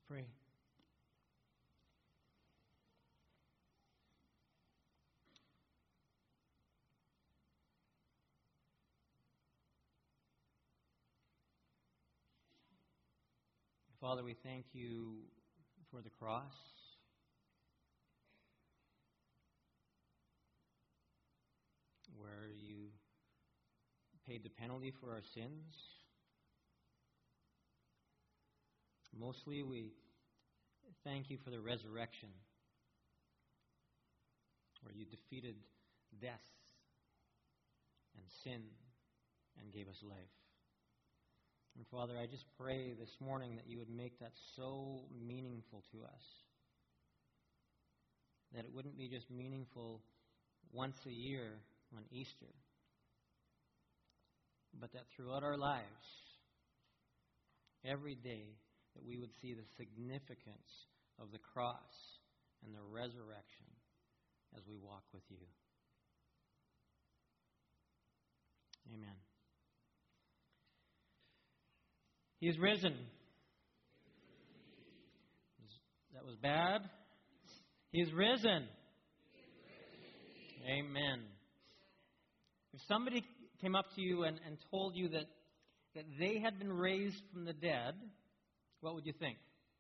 pray. Father, we thank you for the cross. Where you paid the penalty for our sins. Mostly we thank you for the resurrection, where you defeated death and sin and gave us life. And Father, I just pray this morning that you would make that so meaningful to us. That it wouldn't be just meaningful once a year on Easter, but that throughout our lives, every day, that we would see the significance of the cross and the resurrection as we walk with you. Amen. He is risen. That was bad. He is risen. Amen. If somebody came up to you and told you that they had been raised from the dead, what would you think?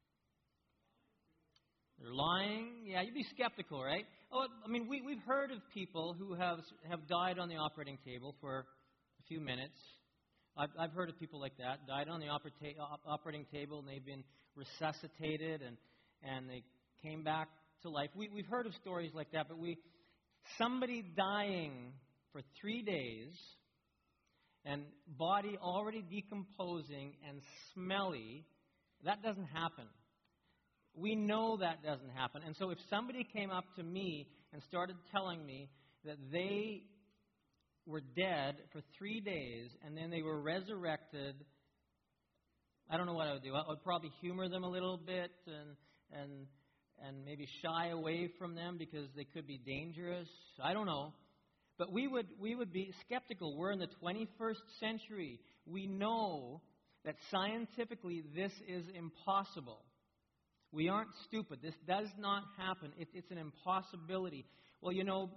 They're lying? Yeah, you'd be skeptical, right? Oh, I mean, we've heard of people who have died on the operating table for a few minutes. I've heard of people like that, died on the operating table, and they've been resuscitated, and they came back to life. We've heard of stories like that, but somebody dying for 3 days, and body already decomposing and smelly, that doesn't happen. We know that doesn't happen. And so if somebody came up to me and started telling me that they were dead for 3 days and then they were resurrected, I don't know what I would do. I would probably humor them a little bit and maybe shy away from them because they could be dangerous. I don't know. But we would be skeptical. We're in the 21st century. We know that scientifically this is impossible. We aren't stupid. This does not happen. It's an impossibility. Well,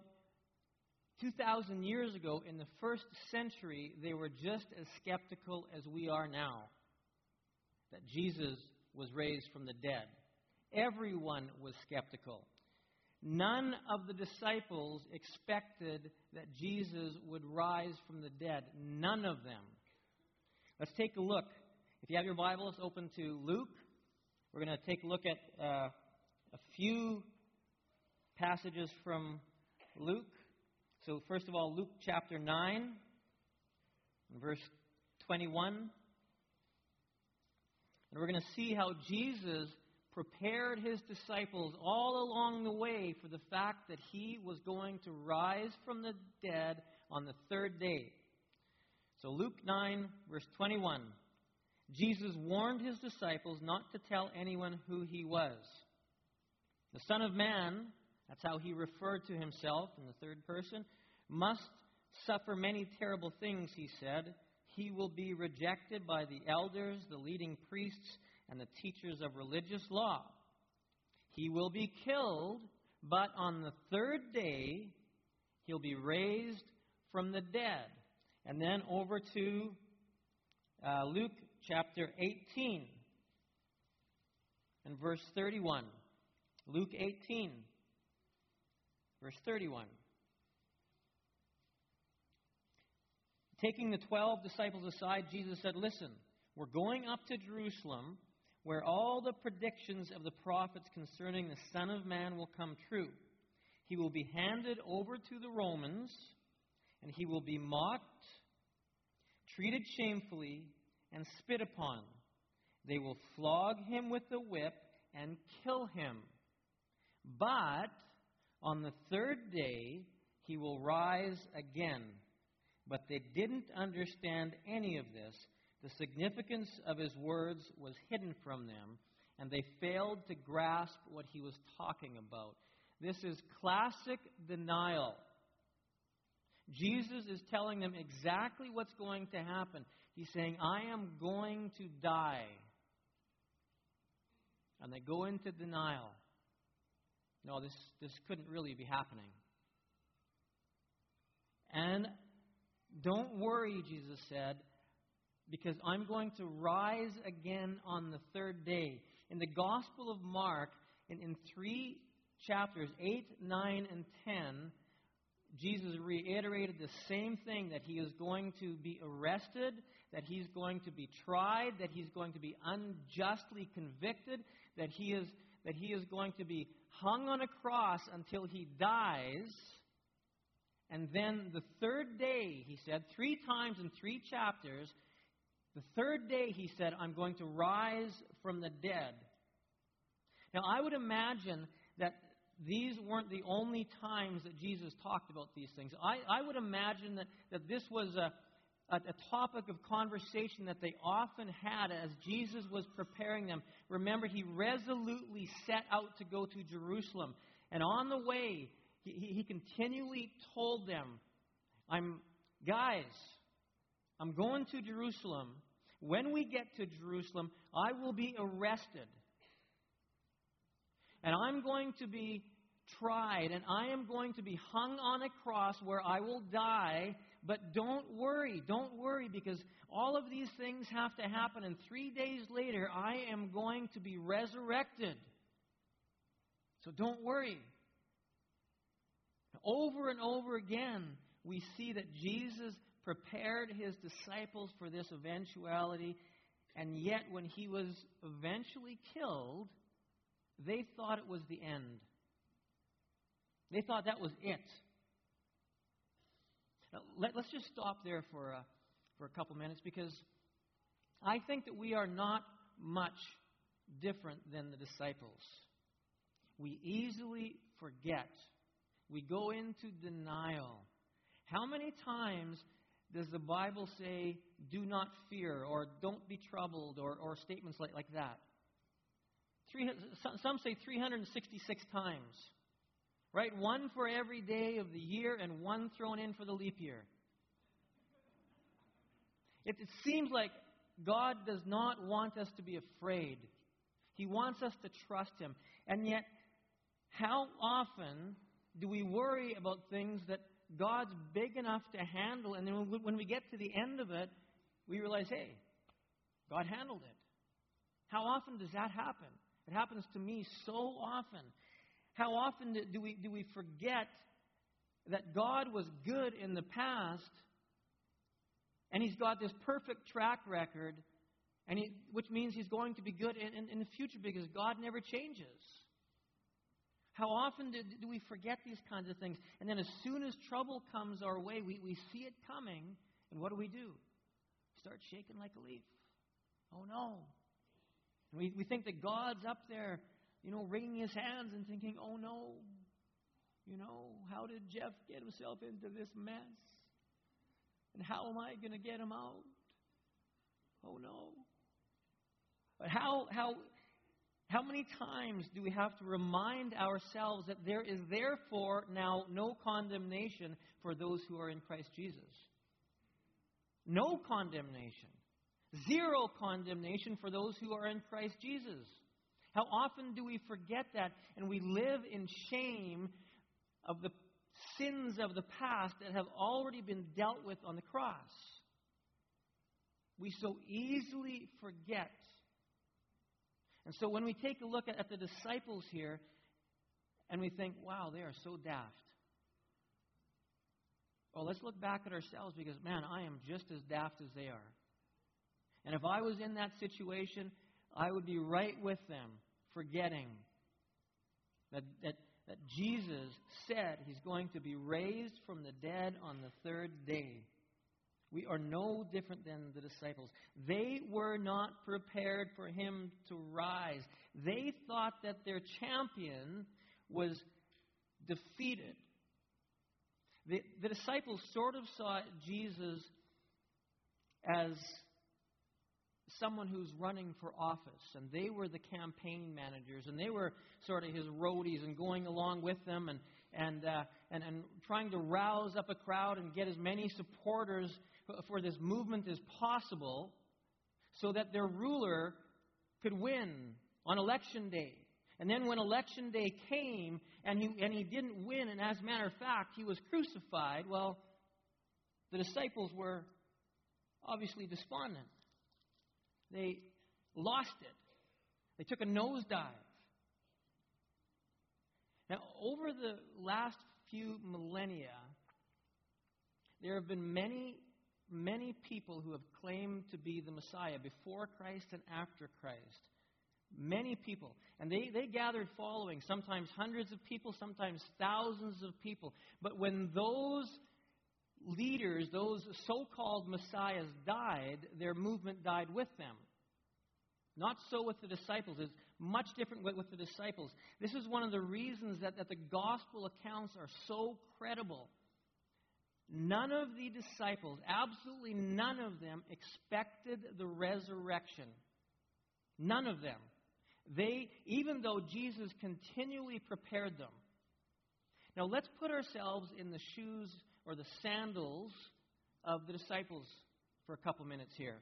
2,000 years ago, in the first century, they were just as skeptical as we are now that Jesus was raised from the dead. Everyone was skeptical. None of the disciples expected that Jesus would rise from the dead. None of them. Let's take a look. If you have your Bibles, open to Luke. We're going to take a look at a few passages from Luke. So first of all, Luke chapter 9, verse 21. And we're going to see how Jesus prepared his disciples all along the way for the fact that he was going to rise from the dead on the third day. So Luke 9, verse 21. Jesus warned his disciples not to tell anyone who he was. The Son of Man, that's how he referred to himself in the third person, must suffer many terrible things, he said. He will be rejected by the elders, the leading priests, and the teachers of religious law. He will be killed, but on the third day, he'll be raised from the dead. And then over to Luke chapter 18 and verse 31. Luke 18, verse 31. Taking the 12 disciples aside, Jesus said, "Listen, we're going up to Jerusalem, where all the predictions of the prophets concerning the Son of Man will come true. He will be handed over to the Romans, and he will be mocked, treated shamefully, and spit upon. They will flog him with the whip and kill him. But on the third day, he will rise again." But they didn't understand any of this. The significance of his words was hidden from them, and they failed to grasp what he was talking about. This is classic denial. Jesus is telling them exactly what's going to happen. He's saying, I am going to die. And they go into denial. No, this couldn't really be happening. And don't worry, Jesus said, because I'm going to rise again on the third day. In the Gospel of Mark, in 3 chapters, 8, 9, and 10, Jesus reiterated the same thing, that he is going to be arrested, that he's going to be tried, that he's going to be unjustly convicted, that he is going to be hung on a cross until he dies. And then the third day, he said, 3 times in 3 chapters, the third day, he said, I'm going to rise from the dead. Now, I would imagine that these weren't the only times that Jesus talked about these things. I would imagine that this was a topic of conversation that they often had as Jesus was preparing them. Remember, he resolutely set out to go to Jerusalem. And on the way, he continually told them, I'm going to Jerusalem. When we get to Jerusalem, I will be arrested. And I'm going to be tried, and I am going to be hung on a cross where I will die. But don't worry, because all of these things have to happen, and 3 days later, I am going to be resurrected. So don't worry. Over and over again, we see that Jesus prepared his disciples for this eventuality, and yet when he was eventually killed, they thought it was the end. They thought that was it. Now, let's just stop there for a couple minutes, because I think that we are not much different than the disciples. We easily forget. We go into denial. How many times does the Bible say, do not fear, or don't be troubled, or statements like that? Some say 366 times. Right? 1 for every day of the year and 1 thrown in for the leap year. It seems like God does not want us to be afraid. He wants us to trust him. And yet, how often do we worry about things that God's big enough to handle, and then when we get to the end of it, we realize, hey, God handled it. How often does that happen? It happens to me so often. How often do we forget that God was good in the past, and he's got this perfect track record, which means he's going to be good in the future, because God never changes. How often do we forget these kinds of things? And then as soon as trouble comes our way, we see it coming, and what do? We start shaking like a leaf. Oh no. And we think that God's up there, wringing his hands and thinking, oh no, how did Jeff get himself into this mess? And how am I going to get him out? Oh no. But how many times do we have to remind ourselves that there is therefore now no condemnation for those who are in Christ Jesus? No condemnation. 0 condemnation for those who are in Christ Jesus. How often do we forget that, and we live in shame of the sins of the past that have already been dealt with on the cross? We so easily forget. And so when we take a look at the disciples here, and we think, wow, they are so daft. Well, let's look back at ourselves, because, man, I am just as daft as they are. And if I was in that situation, I would be right with them, forgetting that Jesus said he's going to be raised from the dead on the third day. We are no different than the disciples. They were not prepared for him to rise. They thought that their champion was defeated. The disciples sort of saw Jesus as someone who's running for office, and they were the campaign managers, and they were sort of his roadies and going along with them and trying to rouse up a crowd and get as many supporters for this movement as possible, so that their ruler could win on election day. And then when election day came and he didn't win, and as a matter of fact, he was crucified, well, the disciples were obviously despondent. They lost it. They took a nosedive. Now, over the last few millennia, there have been many, many people who have claimed to be the Messiah before Christ and after Christ. Many people. And they gathered following, sometimes hundreds of people, sometimes thousands of people. But when those leaders, those so-called messiahs died, their movement died with them. Not so with the disciples. It's much different with the disciples. This is one of the reasons that the gospel accounts are so credible. None of the disciples, absolutely none of them, expected the resurrection. None of them. Even though Jesus continually prepared them. Now let's put ourselves in the shoes or the sandals of the disciples for a couple minutes here.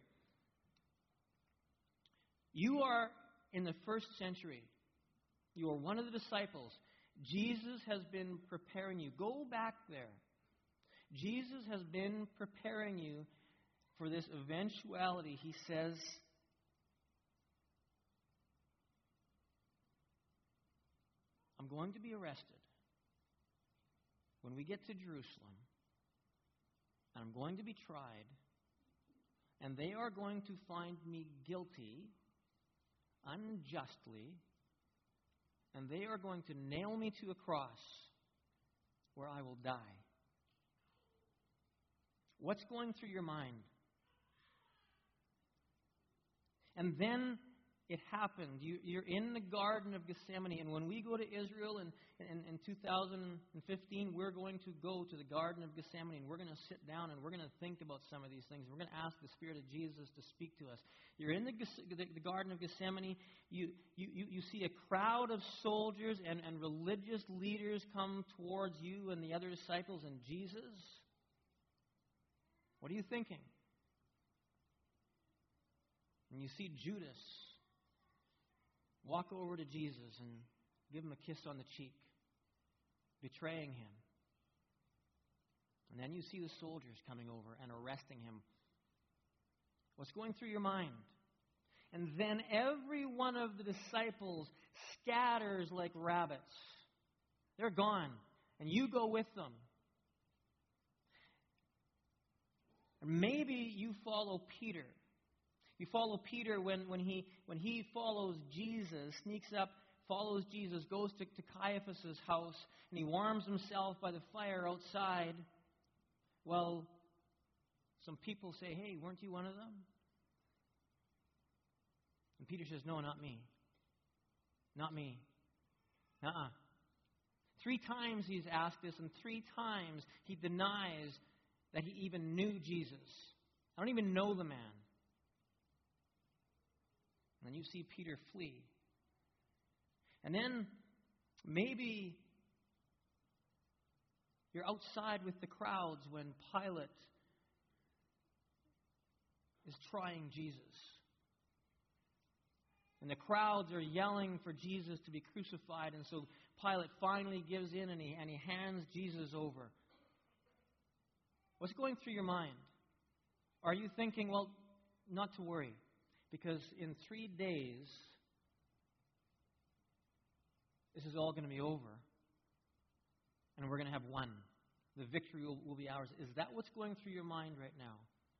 You are in the first century. You are one of the disciples. Jesus has been preparing you. Go back there. Jesus has been preparing you for this eventuality. He says, I'm going to be arrested when we get to Jerusalem, and I'm going to be tried, and they are going to find me guilty unjustly, and they are going to nail me to a cross where I will die. What's going through your mind? And then it happened. You're in the Garden of Gethsemane. And when we go to Israel in 2015, we're going to go to the Garden of Gethsemane. And we're going to sit down and we're going to think about some of these things. We're going to ask the Spirit of Jesus to speak to us. You're in the Garden of Gethsemane. You see a crowd of soldiers and religious leaders come towards you and the other disciples and Jesus. What are you thinking? And you see Judas walk over to Jesus and give him a kiss on the cheek, betraying him. And then you see the soldiers coming over and arresting him. What's going through your mind? And then every one of the disciples scatters like rabbits. They're gone, and you go with them. And maybe you follow Peter. You follow Peter when he follows Jesus, sneaks up, follows Jesus, goes to Caiaphas' house, and he warms himself by the fire outside. Well, some people say, hey, weren't you one of them? And Peter says, no, not me. Not me. 3 times he's asked this, and 3 times he denies that he even knew Jesus. I don't even know the man. And you see Peter flee. And then maybe you're outside with the crowds when Pilate is trying Jesus. And the crowds are yelling for Jesus to be crucified. And so Pilate finally gives in and he hands Jesus over. What's going through your mind? Are you thinking, well, not to worry, because in 3 days, this is all going to be over, and we're going to have won. The victory will be ours. Is that what's going through your mind right now?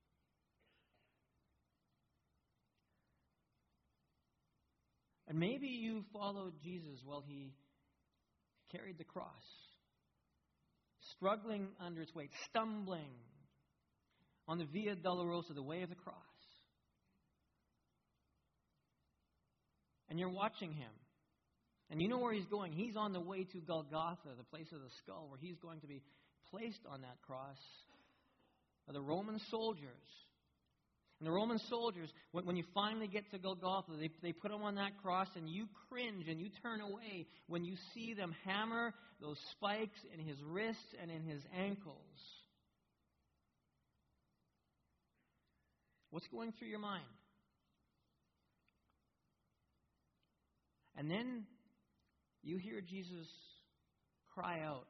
And maybe you followed Jesus while he carried the cross, struggling under its weight, stumbling on the Via Dolorosa, the way of the cross. And you're watching him. And you know where he's going. He's on the way to Golgotha, the place of the skull, where he's going to be placed on that cross by the Roman soldiers. And the Roman soldiers, when you finally get to Golgotha, they put him on that cross, and you cringe and you turn away when you see them hammer those spikes in his wrists and in his ankles. What's going through your mind? And then you hear Jesus cry out,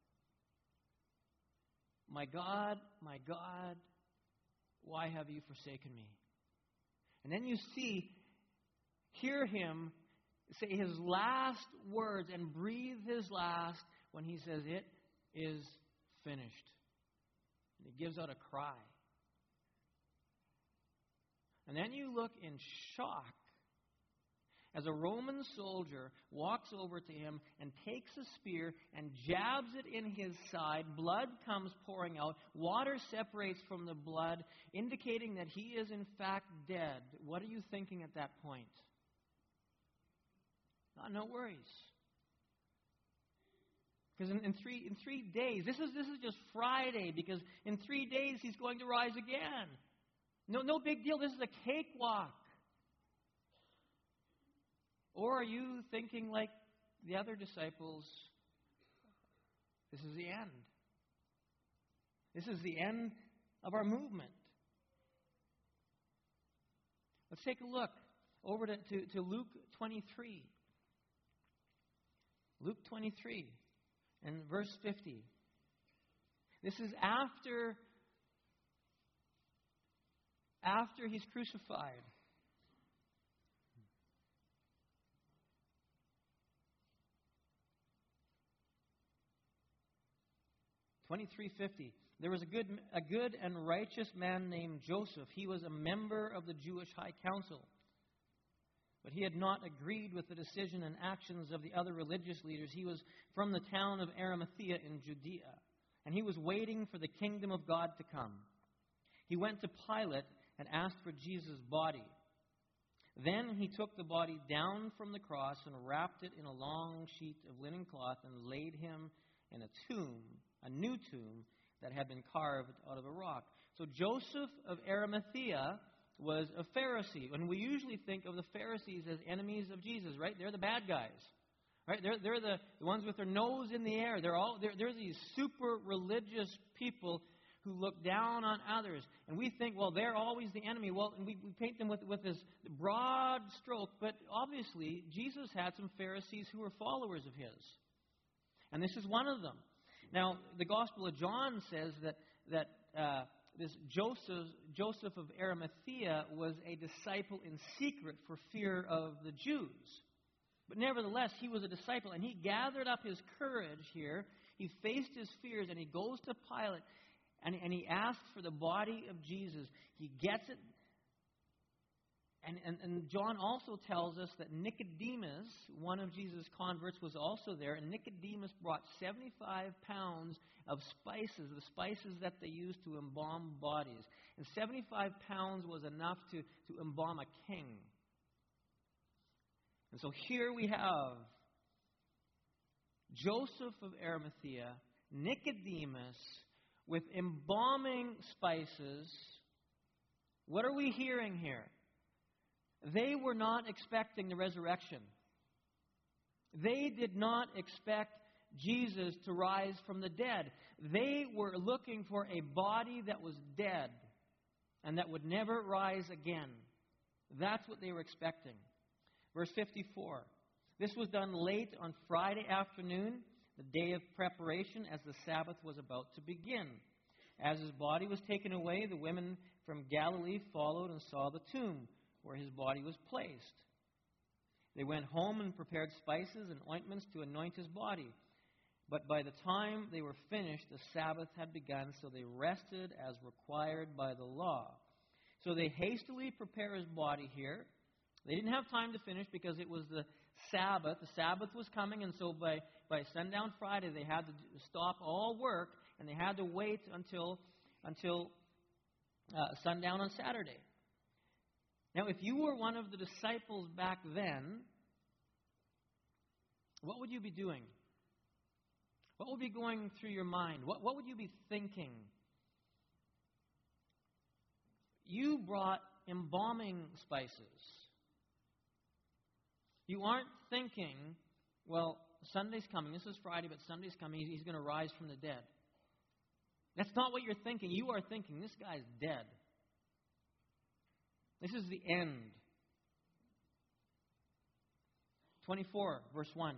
my God, why have you forsaken me?" And then you hear him say his last words and breathe his last when he says, "It is finished." And he gives out a cry. And then you look in shock as a Roman soldier walks over to him and takes a spear and jabs it in his side. Blood comes pouring out. Water separates from the blood, indicating that he is in fact dead. What are you thinking at that point? No worries. Because in 3 days, this is just Friday, because in 3 days he's going to rise again. No big deal. This is a cakewalk. Or are you thinking like the other disciples, this is the end. This is the end of our movement. Let's take a look over to Luke 23. Luke 23 and verse 50. This is after he's crucified. 23:50. There was a good and righteous man named Joseph. He was a member of the Jewish High Council. But he had not agreed with the decision and actions of the other religious leaders. He was from the town of Arimathea in Judea, and he was waiting for the kingdom of God to come. He went to Pilate and asked for Jesus' body. Then he took the body down from the cross and wrapped it in a long sheet of linen cloth and laid him in a new tomb that had been carved out of a rock. So Joseph of Arimathea was a Pharisee. And we usually think of the Pharisees as enemies of Jesus, right? They're the bad guys. Right? They're the ones with their nose in the air. They're these super religious people who look down on others. And we think, well, they're always the enemy. Well, and we paint them with this broad stroke. But obviously, Jesus had some Pharisees who were followers of his. And this is one of them. Now, the Gospel of John says that this Joseph of Arimathea was a disciple in secret for fear of the Jews. But nevertheless, he was a disciple, and he gathered up his courage here. He faced his fears, and he goes to Pilate, and he asks for the body of Jesus. He gets it. And John also tells us that Nicodemus, one of Jesus' converts, was also there. And Nicodemus brought 75 pounds of spices, the spices that they used to embalm bodies. And 75 pounds was enough to embalm a king. And so here we have Joseph of Arimathea, Nicodemus, with embalming spices. What are we hearing here? They were not expecting the resurrection. They did not expect Jesus to rise from the dead. They were looking for a body that was dead and that would never rise again. That's what they were expecting. Verse 54. This was done late on Friday afternoon, the day of preparation, as the Sabbath was about to begin. As his body was taken away, the women from Galilee followed and saw the tomb where his body was placed. They went home and prepared spices and ointments to anoint his body. But by the time they were finished, the Sabbath had begun, so they rested as required by the law. So they hastily prepare his body here. They didn't have time to finish because it was the Sabbath. The Sabbath was coming, and so by sundown Friday, they had to stop all work, and they had to wait until sundown on Saturday. Now, if you were one of the disciples back then, what would you be doing? What would be going through your mind? What would you be thinking? You brought embalming spices. You aren't thinking, well, Sunday's coming. This is Friday, but Sunday's coming. He's going to rise from the dead. That's not what you're thinking. You are thinking, this guy's dead. This is the end. 24, verse 1.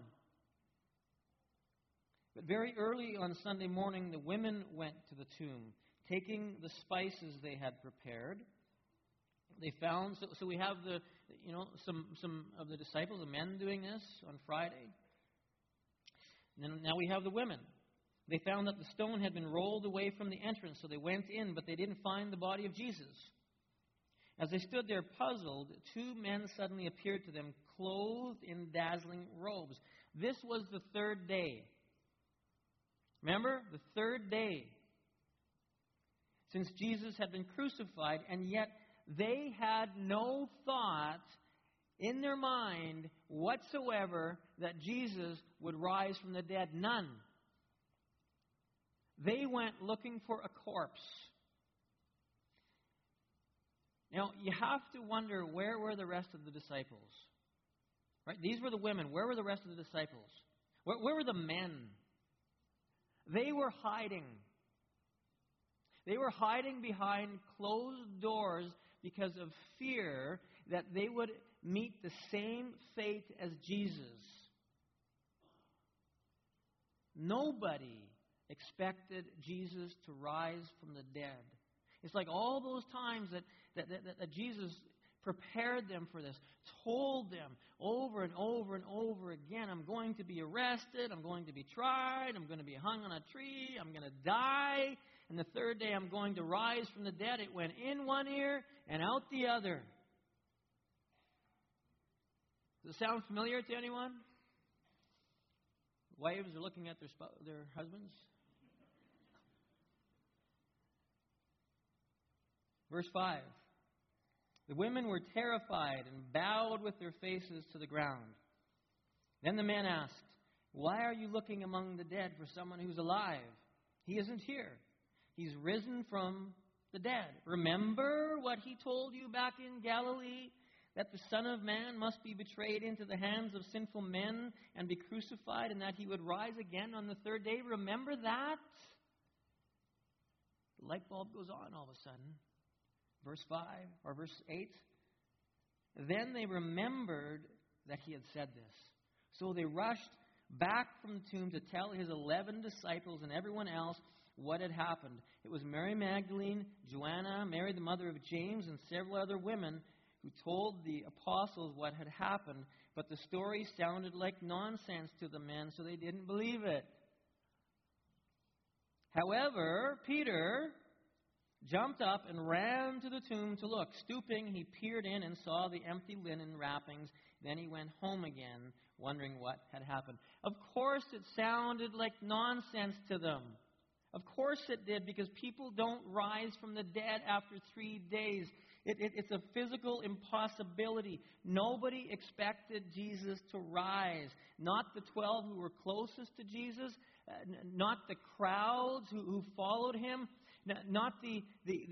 But very early on Sunday morning, the women went to the tomb, taking the spices they had prepared. They found, so we have some of the disciples, the men doing this on Friday. And then now we have the women. They found that the stone had been rolled away from the entrance, so they went in, but they didn't find the body of Jesus. As they stood there puzzled, two men suddenly appeared to them, clothed in dazzling robes. This was the third day. Remember? The third day since Jesus had been crucified, and yet they had no thought in their mind whatsoever that Jesus would rise from the dead. None. They went looking for a corpse. Now, you have to wonder, where were the rest of the disciples? Right? These were the women. Where were the rest of the disciples? Where were the men? They were hiding. They were hiding behind closed doors because of fear that they would meet the same fate as Jesus. Nobody expected Jesus to rise from the dead. It's like all those times that Jesus prepared them for this, told them over and over and over again, I'm going to be arrested, I'm going to be tried, I'm going to be hung on a tree, I'm going to die, and the third day I'm going to rise from the dead. It went in one ear and out the other. Does it sound familiar to anyone? Wives are looking at their husbands. Verse 5. The women were terrified and bowed with their faces to the ground. Then the men asked, why are you looking among the dead for someone who's alive? He isn't here. He's risen from the dead. Remember what he told you back in Galilee? That the Son of Man must be betrayed into the hands of sinful men and be crucified, and that he would rise again on the third day. Remember that? The light bulb goes on all of a sudden. Verse 5 or verse 8. Then they remembered that he had said this. So they rushed back from the tomb to tell his 11 disciples and everyone else what had happened. It was Mary Magdalene, Joanna, Mary the mother of James, and several other women who told the apostles what had happened. But the story sounded like nonsense to the men, so they didn't believe it. However, Peter jumped up and ran to the tomb to look. Stooping, he peered in and saw the empty linen wrappings. Then he went home again, wondering what had happened. Of course it sounded like nonsense to them. Of course it did, because people don't rise from the dead after 3 days. It's a physical impossibility. Nobody expected Jesus to rise. Not the 12 who were closest to Jesus, not the crowds who followed him, not the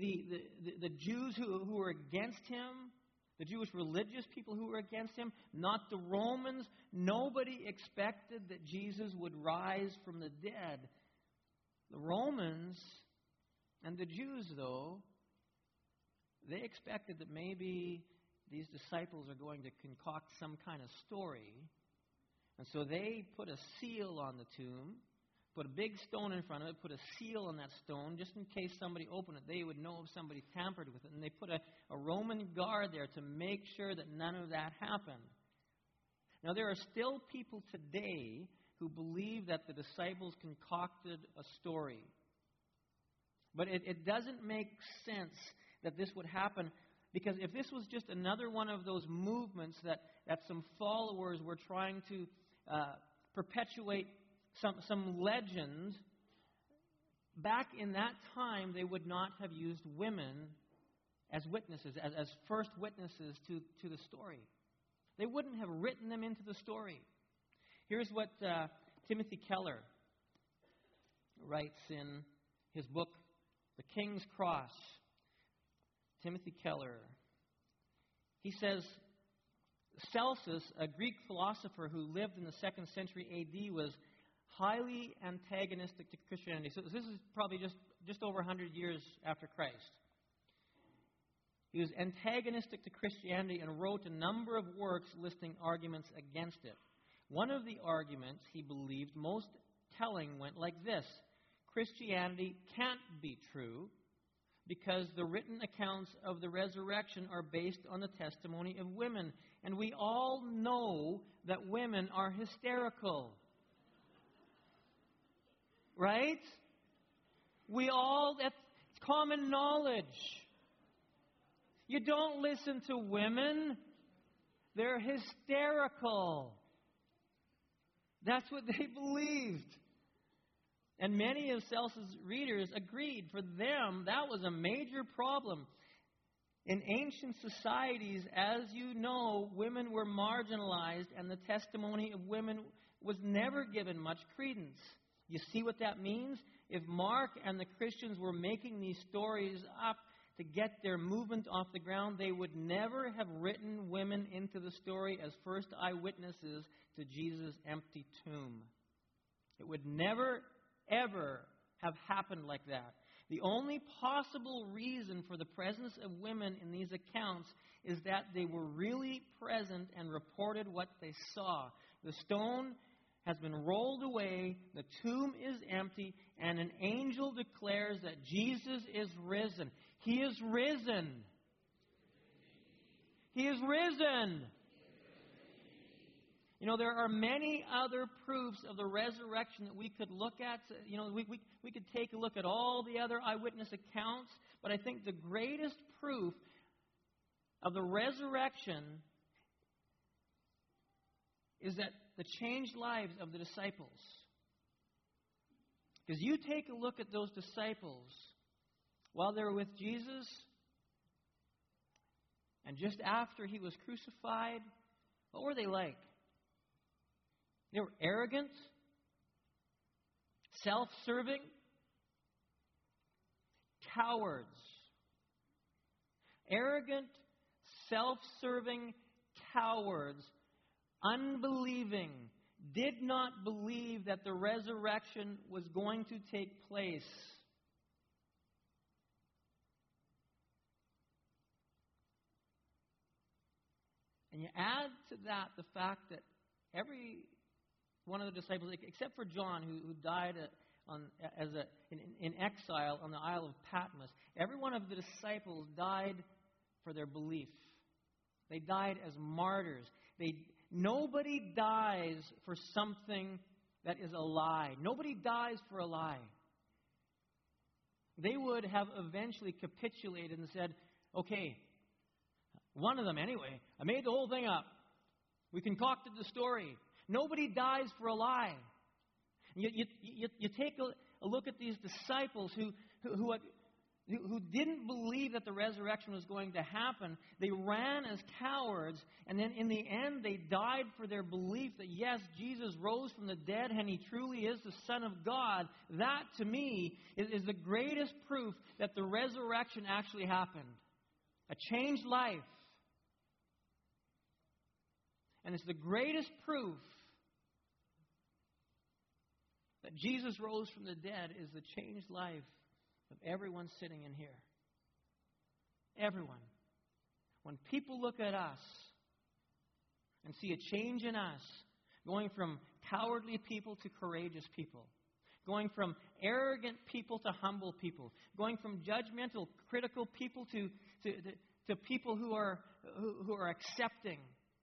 Jews who were against him, the Jewish religious people who were against him, not the Romans. Nobody expected that Jesus would rise from the dead. The Romans and the Jews, though, they expected that maybe these disciples are going to concoct some kind of story. And so they put a seal on the tomb, put a big stone in front of it, put a seal on that stone, just in case somebody opened it, they would know if somebody tampered with it. And they put a Roman guard there to make sure that none of that happened. Now, there are still people today who believe that the disciples concocted a story. But it doesn't make sense that this would happen, because if this was just another one of those movements that some followers were trying to perpetuate some legend, back in that time they would not have used women as witnesses, as first witnesses to the story. They wouldn't have written them into the story. Here's what Timothy Keller writes in his book, The King's Cross. Timothy Keller. He says, Celsus, a Greek philosopher who lived in the 2nd century A.D., was highly antagonistic to Christianity. So this is probably just over 100 years after Christ. He was antagonistic to Christianity and wrote a number of works listing arguments against it. One of the arguments he believed most telling went like this: Christianity can't be true because the written accounts of the resurrection are based on the testimony of women. And we all know that women are hysterical. Right? It's common knowledge. You don't listen to women. They're hysterical. That's what they believed. And many of Celsus's readers agreed. For them, that was a major problem. In ancient societies, as you know, women were marginalized, and the testimony of women was never given much credence. You see what that means? If Mark and the Christians were making these stories up to get their movement off the ground, they would never have written women into the story as first eyewitnesses to Jesus' empty tomb. It would never, ever have happened like that. The only possible reason for the presence of women in these accounts is that they were really present and reported what they saw. The stone has been rolled away, the tomb is empty, and an angel declares that Jesus is risen. He is risen. He is risen. You know, there are many other proofs of the resurrection that we could look at. You know, we could take a look at all the other eyewitness accounts, but I think the greatest proof of the resurrection is that the changed lives of the disciples. Because you take a look at those disciples while they were with Jesus, and just after He was crucified, what were they like? They were arrogant, self-serving, cowards. Arrogant, self-serving cowards, unbelieving, did not believe that the resurrection was going to take place. And you add to that the fact that every one of the disciples, except for John, who died in exile on the Isle of Patmos, every one of the disciples died for their belief. They died as martyrs. Nobody dies for something that is a lie. Nobody dies for a lie. They would have eventually capitulated and said, okay, one of them anyway, I made the whole thing up. We concocted the story. Nobody dies for a lie. You take a look at these disciples who didn't believe that the resurrection was going to happen. They ran as cowards, and then in the end they died for their belief that yes, Jesus rose from the dead and He truly is the Son of God. That, to me, is the greatest proof that the resurrection actually happened. A changed life. And it's the greatest proof that Jesus rose from the dead is the changed life of everyone sitting in here. Everyone. When people look at us and see a change in us, going from cowardly people to courageous people, going from arrogant people to humble people, going from judgmental, critical people to people who are accepting.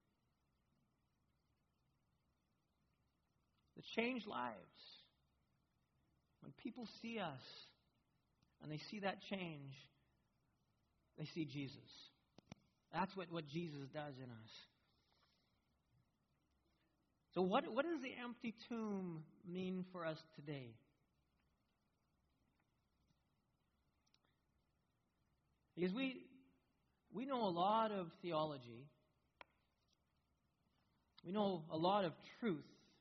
The changed lives. When people see us and they see that change, they see Jesus. That's what Jesus does in us. So what does the empty tomb mean for us today? Because we know a lot of theology. We know a lot of truth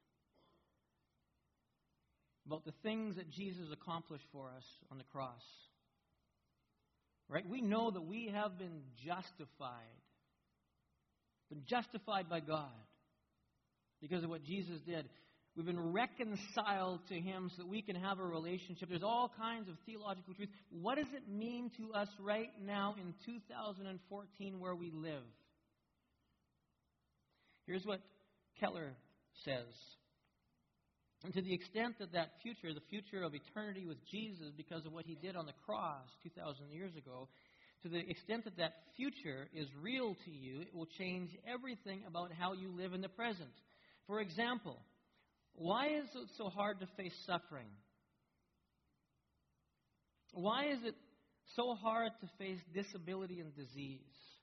about the things that Jesus accomplished for us on the cross. Right? We know that we have been justified. Been justified by God because of what Jesus did. We've been reconciled to Him so that we can have a relationship. There's all kinds of theological truth. What does it mean to us right now in 2014 where we live? Here's what Keller says. And to the extent that that future, the future of eternity with Jesus because of what He did on the cross 2,000 years ago, to the extent that that future is real to you, it will change everything about how you live in the present. For example, why is it so hard to face suffering? Why is it so hard to face disability and disease?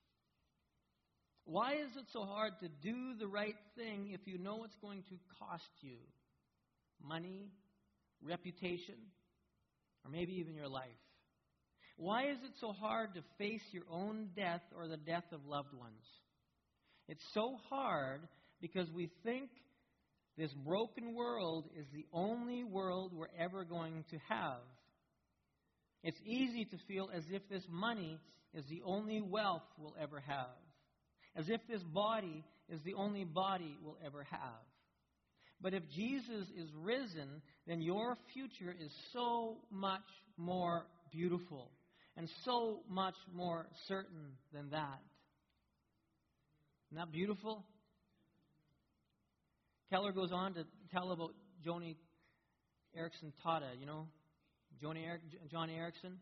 Why is it so hard to do the right thing if you know it's going to cost you money, reputation, or maybe even your life? Why is it so hard to face your own death or the death of loved ones? It's so hard because we think this broken world is the only world we're ever going to have. It's easy to feel as if this money is the only wealth we'll ever have. As if this body is the only body we'll ever have. But if Jesus is risen, then your future is so much more beautiful and so much more certain than that. Isn't that beautiful? Keller goes on to tell about Joni Eareckson Tada. You know, Joni Eareckson.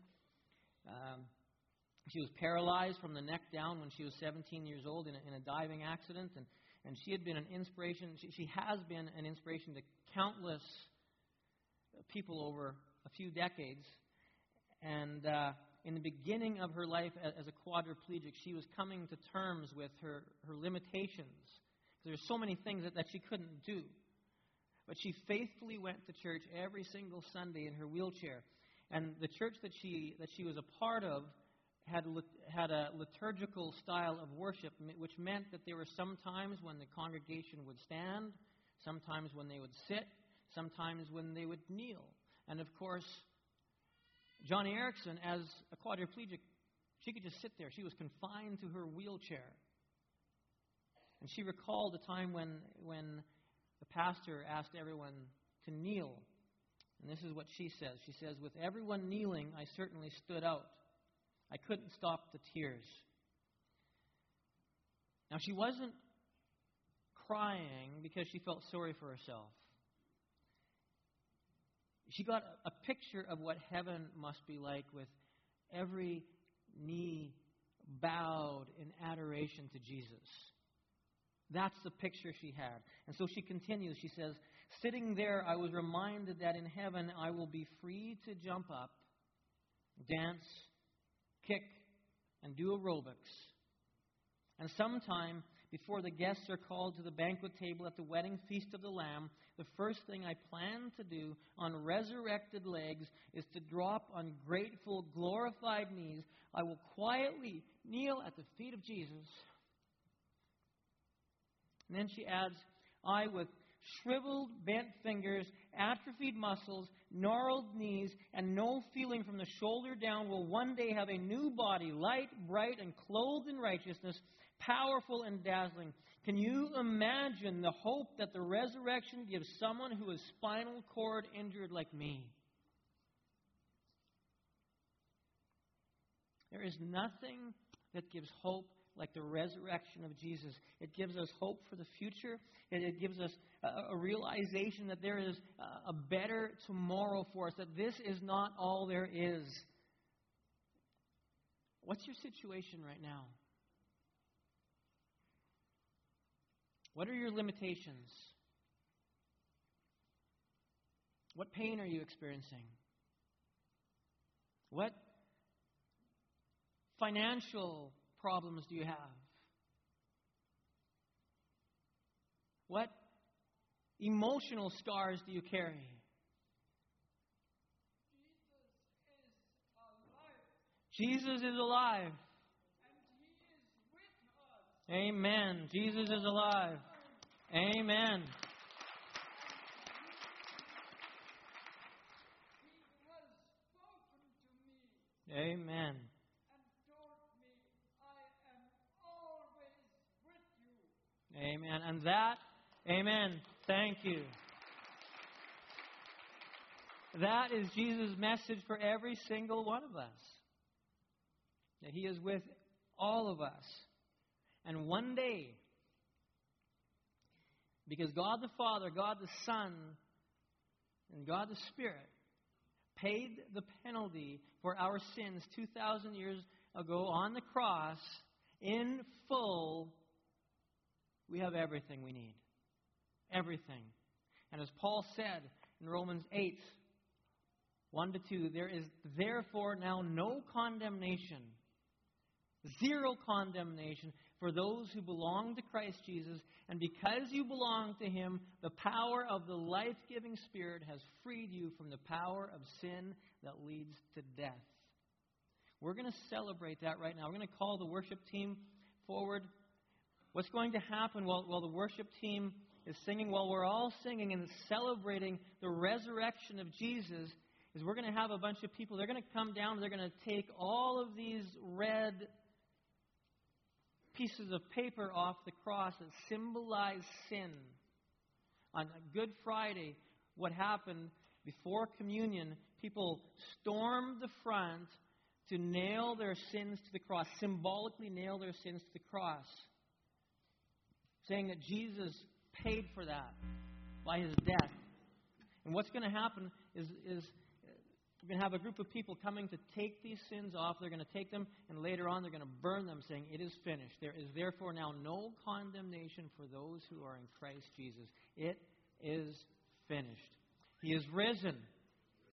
She was paralyzed from the neck down when she was 17 years old in a diving accident, and she had been an inspiration. She has been an inspiration to countless people over a few decades. And in the beginning of her life as a quadriplegic, she was coming to terms with her limitations. There's so many things that she couldn't do. But she faithfully went to church every single Sunday in her wheelchair. And the church that she was a part of had a liturgical style of worship, which meant that there were some times when the congregation would stand, sometimes when they would sit, sometimes when they would kneel. And of course, Joni Eareckson, as a quadriplegic, she could just sit there. She was confined to her wheelchair. And she recalled a time when the pastor asked everyone to kneel. And this is what she says. She says, "With everyone kneeling, I certainly stood out. I couldn't stop the tears." Now, she wasn't crying because she felt sorry for herself. She got a picture of what heaven must be like with every knee bowed in adoration to Jesus. That's the picture she had. And so she continues. She says, "Sitting there, I was reminded that in heaven I will be free to jump up, dance, kick, and do aerobics. And sometime before the guests are called to the banquet table at the wedding feast of the Lamb, the first thing I plan to do on resurrected legs is to drop on grateful, glorified knees. I will quietly kneel at the feet of Jesus." And then she adds, "I, with shriveled, bent fingers, atrophied muscles, gnarled knees, and no feeling from the shoulder down, will one day have a new body, light, bright, and clothed in righteousness, powerful and dazzling. Can you imagine the hope that the resurrection gives someone who is spinal cord injured like me?" There is nothing that gives hope like the resurrection of Jesus. It gives us hope for the future. It gives us a realization that there is a better tomorrow for us, that this is not all there is. What's your situation right now? What are your limitations? What pain are you experiencing? What financial problems do you have? What emotional scars do you carry? Jesus is alive. Amen. Jesus is alive. Amen. Amen. Amen. And that, amen. Thank you. That is Jesus' message for every single one of us. That He is with all of us. And one day, because God the Father, God the Son, and God the Spirit paid the penalty for our sins 2,000 years ago on the cross in full, we have everything we need. Everything. And as Paul said in Romans 8, 1-2, there is therefore now no condemnation, zero condemnation for those who belong to Christ Jesus. And because you belong to Him, the power of the life-giving Spirit has freed you from the power of sin that leads to death. We're going to celebrate that right now. We're going to call the worship team forward. What's going to happen while the worship team is singing, while we're all singing and celebrating the resurrection of Jesus, is we're going to have a bunch of people. They're going to come down. They're going to take all of these red pieces of paper off the cross that symbolize sin. On Good Friday, what happened before communion, people stormed the front to nail their sins to the cross, symbolically nail their sins to the cross, saying that Jesus paid for that by His death. And what's going to happen is we're going to have a group of people coming to take these sins off. They're going to take them, and later on they're going to burn them, saying, "It is finished. There is therefore now no condemnation for those who are in Christ Jesus. It is finished. He is risen.